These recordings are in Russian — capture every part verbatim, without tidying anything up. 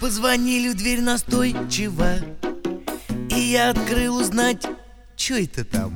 Позвонили в дверь настойчиво, и я открыл узнать, чё это там.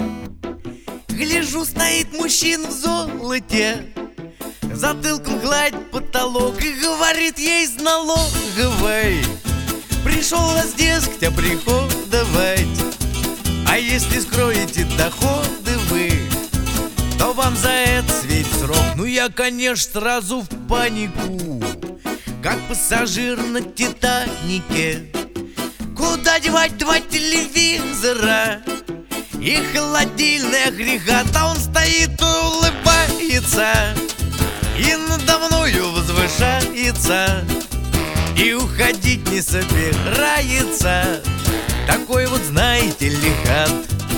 Гляжу, стоит мужчина в золоте, затылком гладит потолок и говорит ей из налоговой: пришел вас, дескать, оприходовать, а если скроете доходы вы, то вам за это светит срок. Ну я, конечно, сразу в панику, как пассажир на Титанике. Куда девать два телевизора и холодильный агрегат? А он стоит и улыбается, и надо мною возвышается, и уходить не собирается. Такой вот, знаете ли, хат.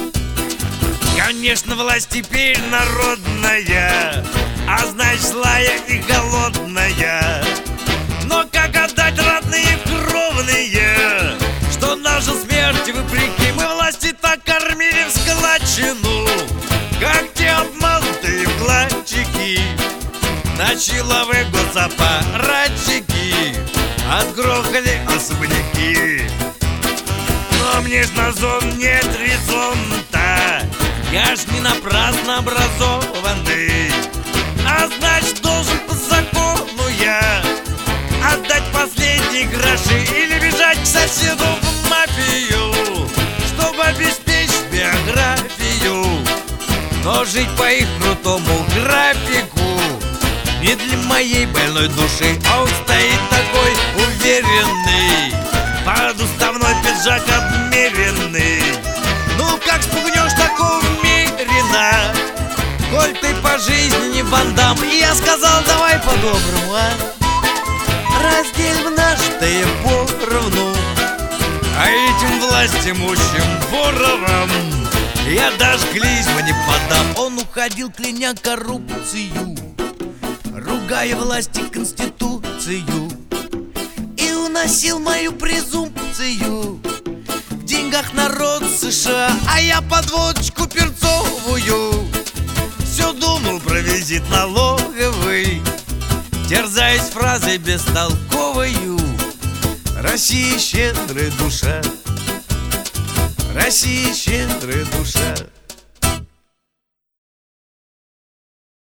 Конечно, власть теперь народная, а значит злая и голодная. Но как отдать родные кровные, что нашу смерть вопреки мы власти так кормили в складчину, как те обманутые вкладчики, на силовые госаппаратчики отгрохали особняки. Но мне ж на зон нет резон-то, я ж не напрасно образованный, а значит должен по закону я отдать последние гроши или бежать к соседу в мафию, чтобы обеспечить биографию. Но жить по их крутому графику не для моей больной души. А он стоит такой уверенный, под уставной пиджак обмеренный. Ну как спугнешь такого мерина, коль ты по жизни не Ван Дамм. И я сказал: давай по-доброму, а разделим наш-то и поровну. А этим властимущим воровам я даже клизму не подам. Он уходил, кляня коррупцию, ругая власти конституцию, и уносил мою презумпцию в деньгах народ США. А я под водочку перцовую все думал про визит налоговый, терзаясь фразой бестолковою: Россия щедрая душа, Россия щедрая душа.